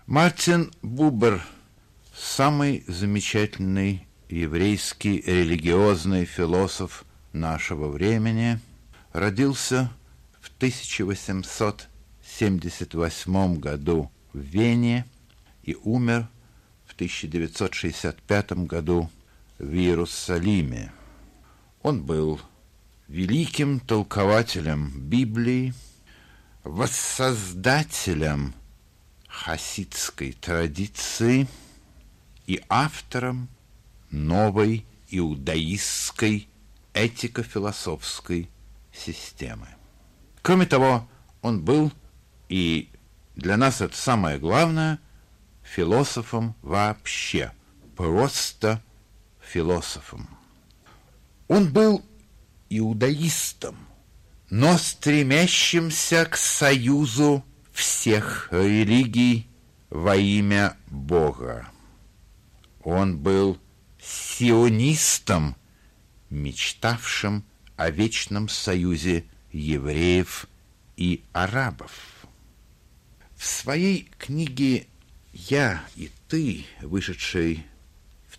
Мартин Бубер, самый замечательный еврейский религиозный философ нашего времени, родился в 1878 году в Вене и умер в 1965 году в Иерусалиме. Он был великим толкователем Библии, воссоздателем хасидской традиции и автором новой иудаистской этико-философской системы. Кроме того, он был, и для нас это самое главное, философом вообще, просто философом. Он был иудаистом, но стремящимся к союзу всех религий во имя Бога. Он был сионистом, мечтавшим о вечном союзе евреев и арабов. В своей книге «Я и ты», вышедшей в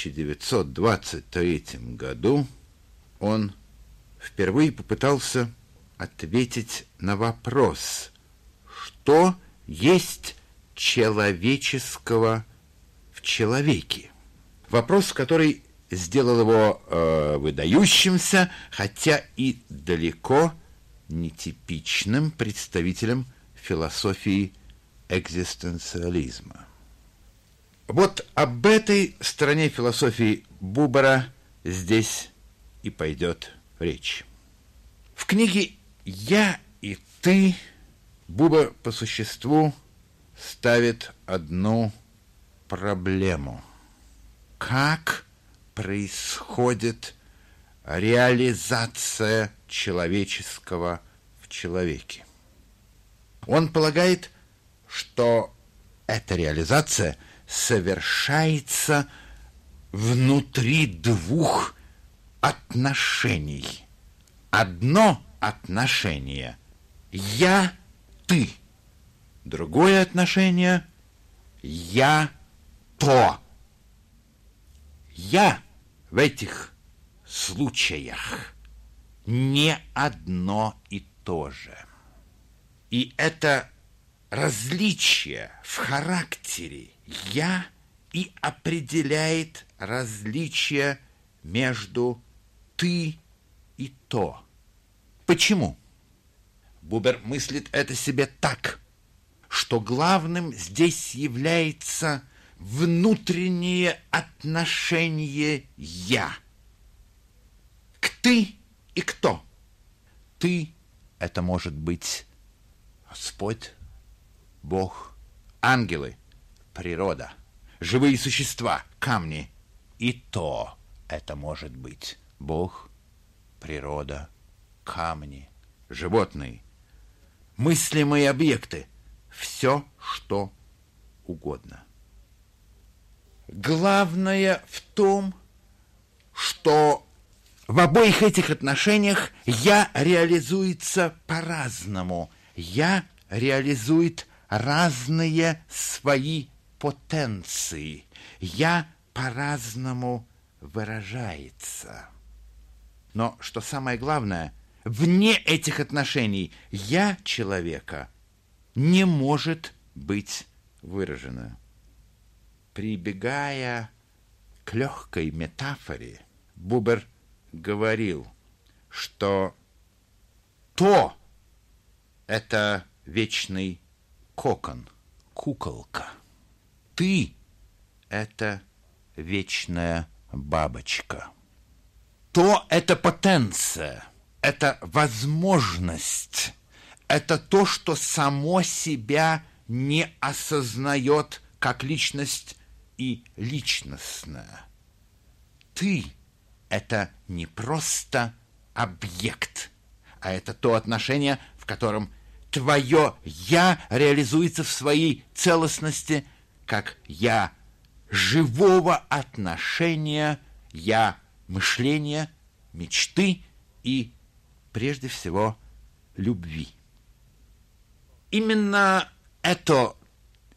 1923 году, он впервые попытался ответить на вопрос, что есть человеческого в человеке. Вопрос, который сделал его выдающимся, хотя и далеко нетипичным представителем философии экзистенциализма. Вот об этой стороне философии Бубера здесь и пойдет речь. В книге «Я и ты» Бубер по существу ставит одну проблему. Как происходит реализация человеческого в человеке? Он полагает, что эта реализация совершается внутри двух отношений. Одно отношение «я» ты. Другое отношение «я» то. Я в этих случаях не одно и то же. И это различие в характере «я» и определяет различие между «ты» и «то». Почему? Бубер мыслит это себе так, что главным здесь является внутреннее отношение «я» к «ты» и «кто». «Ты» — это может быть Господь, Бог, ангелы, природа, живые существа, камни. И «то» — это может быть Бог, природа, камни, животные, мыслимые объекты, все, что угодно. Главное в том, что в обоих этих отношениях «я» реализуется по-разному. «Я» реализует разные свои потенции. «Я» по-разному выражается. Но, что самое главное, вне этих отношений «я» человека не может быть выражено. Прибегая к легкой метафоре, Бубер говорил, что «то» — это вечный кокон, куколка. «Ты» — это вечная бабочка. «То» — это потенция, это возможность, это то, что само себя не осознает как личность и личностное. «Ты» — это не просто объект, а это то отношение, в котором твое «я» реализуется в своей целостности, как «я» живого отношения, «я» мышления, мечты и, прежде всего, любви. Именно это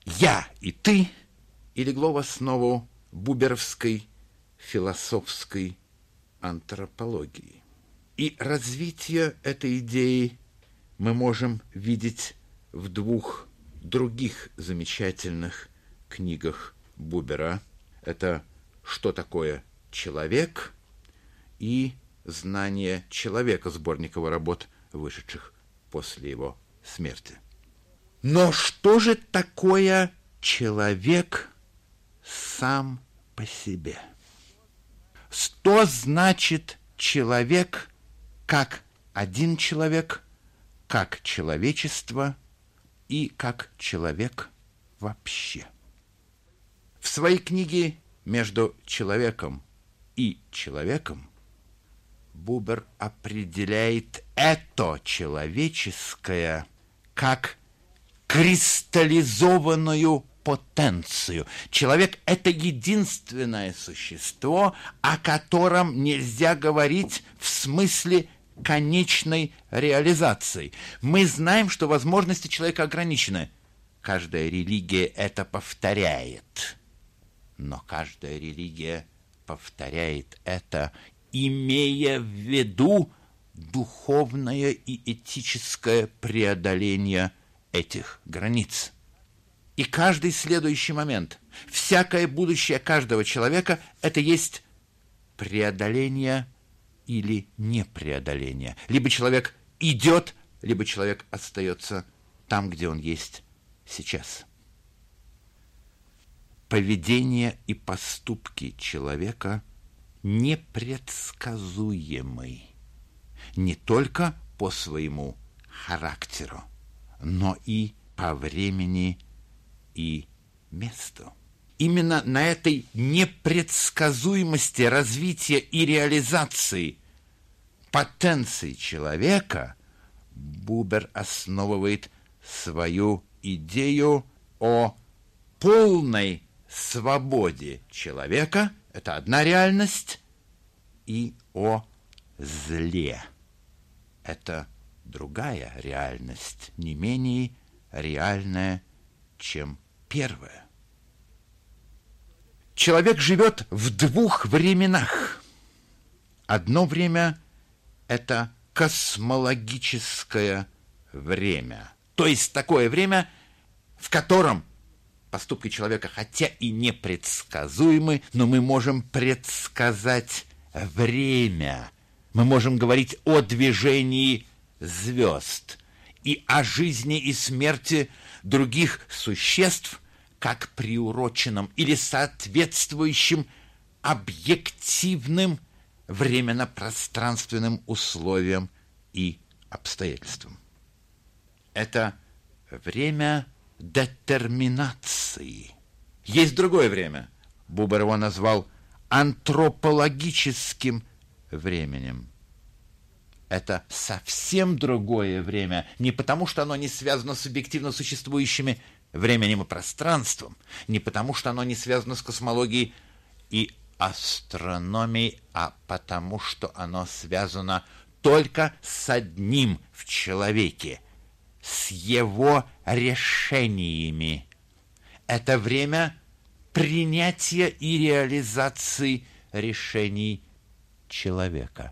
«я» и «ты» и легло в основу буберовской философской антропологии. И развитие этой идеи мы можем видеть в двух других замечательных книгах Бубера. Это «Что такое человек» и «Знание человека», сборник его работ, вышедших после его смерти. Но что же такое человек сам по себе? Что значит человек как один человек, как человечество и как человек вообще? В своей книге «Между человеком и человеком» Бубер определяет это человеческое как кристаллизованную потенцию. Человек – это единственное существо, о котором нельзя говорить в смысле конечной реализации. Мы знаем, что возможности человека ограничены. Каждая религия это повторяет. Но каждая религия повторяет это, имея в виду духовное и этическое преодоление этих границ. И каждый следующий момент, всякое будущее каждого человека – это есть преодоление или непреодоление. Либо человек идет, либо человек остается там, где он есть сейчас. Поведение и поступки человека непредсказуемы не только по своему характеру, но и по времени и месту. Именно на этой непредсказуемости развития и реализации потенции человека Бубер основывает свою идею о полной свободе человека, это одна реальность, и о зле. Это другая реальность, не менее реальная, чем первая. Человек живет в двух временах. Одно время – это космологическое время, то есть такое время, в котором поступки человека, хотя и непредсказуемы, но мы можем предсказать время. Мы можем говорить о движении звезд и о жизни и смерти других существ как приуроченным или соответствующим объективным временно-пространственным условиям и обстоятельствам. Это время детерминации. Есть другое время. Бубер его назвал антропологическим временем. Это совсем другое время, не потому, что оно не связано с объективно существующими временем и пространством, не потому, что оно не связано с космологией и астрономией, а потому, что оно связано только с одним в человеке, с его решениями. Это время принятия и реализации решений человека.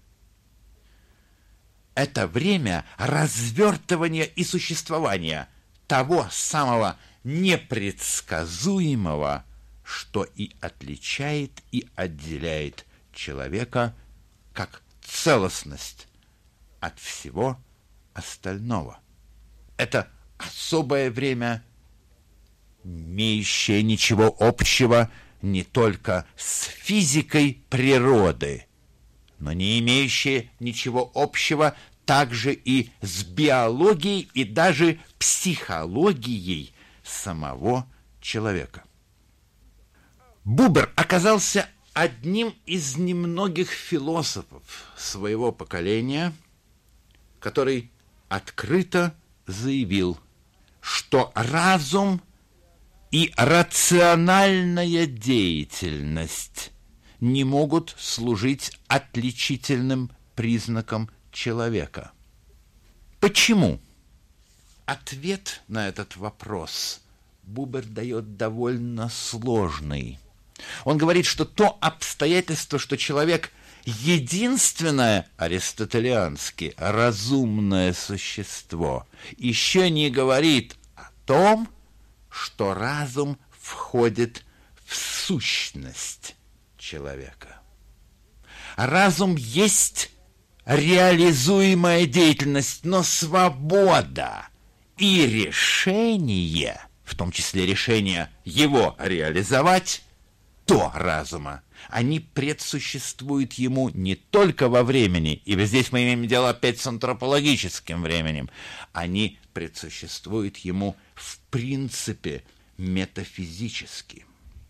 Это время развертывания и существования того самого непредсказуемого, что и отличает и отделяет человека как целостность от всего остального. Это особое время, имеющее ничего общего не только с физикой природы, но не имеющее ничего общего также и с биологией и даже психологией самого человека. Бубер оказался одним из немногих философов своего поколения, который открыто заявил, что разум и рациональная деятельность не могут служить отличительным признаком человека. Почему? Ответ на этот вопрос Бубер дает довольно сложный. Он говорит, что то обстоятельство, что человек единственное аристотелиански разумное существо, еще не говорит о том, что разум входит в сущность человека. Разум есть реализуемая деятельность, но свобода и решение, в том числе решение его реализовать, до разума, они предсуществуют ему не только во времени, и здесь мы имеем дело опять с антропологическим временем, они предсуществуют ему в принципе метафизически.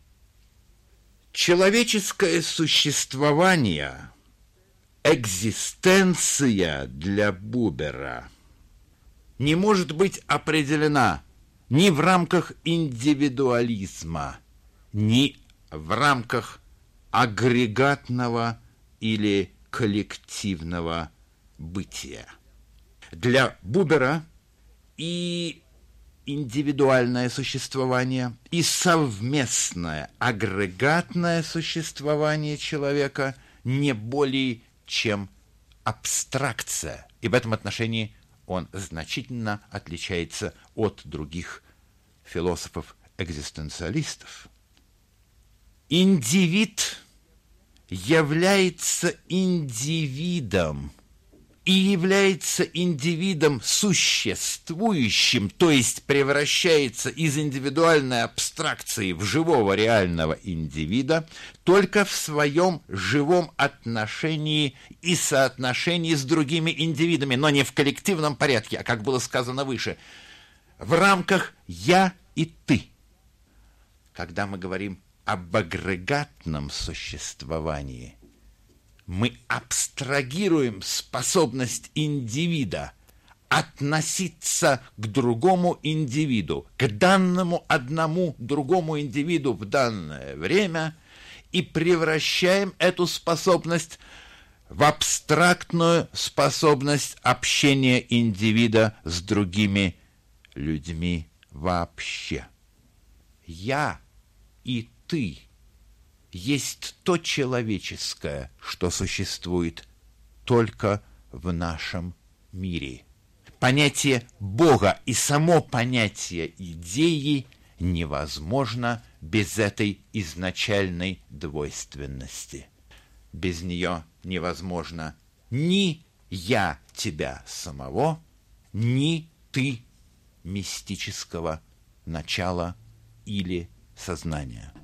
Человеческое существование, экзистенция для Бубера не может быть определена ни в рамках индивидуализма, ни в рамках агрегатного или коллективного бытия. Для Бубера и индивидуальное существование, и совместное агрегатное существование человека не более чем абстракция. И в этом отношении он значительно отличается от других философов-экзистенциалистов. Индивид является индивидом и является индивидом существующим, то есть превращается из индивидуальной абстракции в живого реального индивида только в своем живом отношении и соотношении с другими индивидами, но не в коллективном порядке, а, как было сказано выше, в рамках «я» и «ты». Когда мы говорим об агрегатном существовании, мы абстрагируем способность индивида относиться к другому индивиду, к данному одному другому индивиду в данное время и превращаем эту способность в абстрактную способность общения индивида с другими людьми вообще. Я и ты есть то человеческое, что существует только в нашем мире. Понятие Бога и само понятие идеи невозможно без этой изначальной двойственности. Без нее невозможно ни «я» тебя самого, ни «ты» мистического начала или сознания.